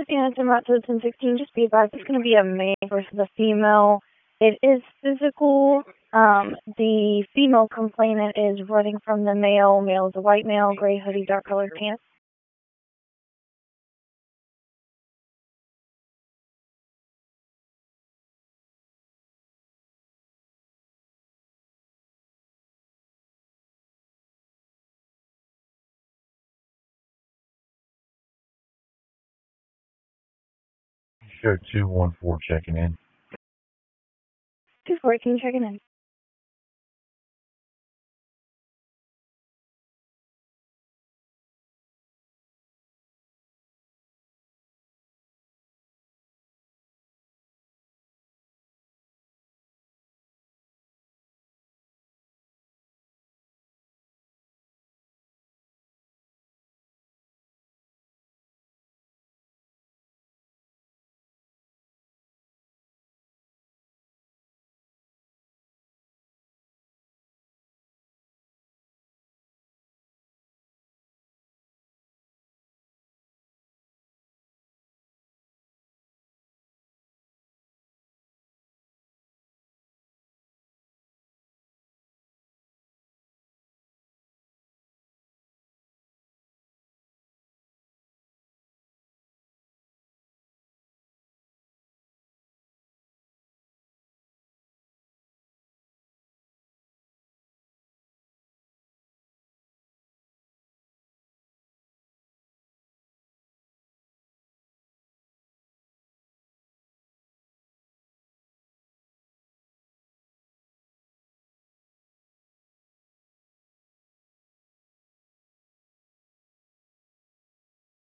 Louisiana Tim Route to 1016. Just be advised, it's going to be a male versus a female. It is physical. The female complainant is running from the male. Male is a white male, gray hoodie, dark colored pants. Show 214 checking in. 214 checking in.